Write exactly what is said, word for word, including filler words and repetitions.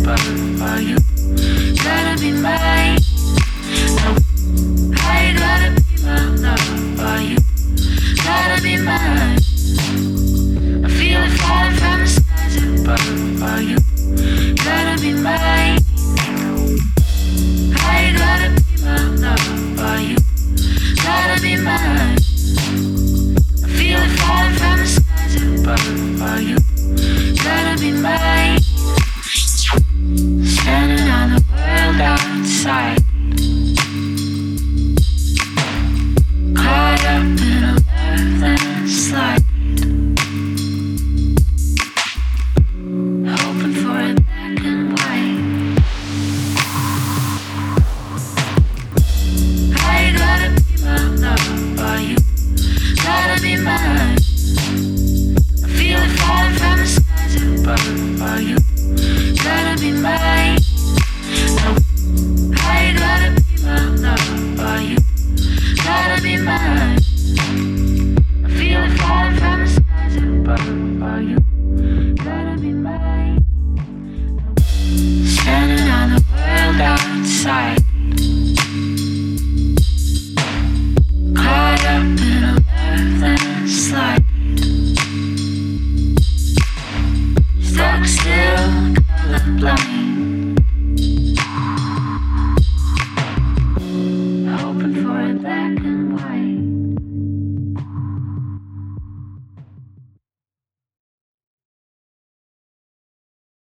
but are you gonna be mine? No, I ain't gonna be my love. Are you gonna be mine? I feel it falling from the skies above. Are you gonna be mine? I ain't gonna be my love. Are you gonna be mine? I feel it falling from the skies above. Are you gonna be mine? Standing on the world outside, caught up in a worthless slide, hoping for it black and white. I ain't gonna be my love. Are you gonna be mine? I feel it falling from the skies above. Are you gonna be mine? No, I ain't gonna be my love. Are you gonna be mine? I feel it falling from the skies above. Are you gonna be mine? Standing on the world outside, caught up in a worthless slide, stuck still, colorblind.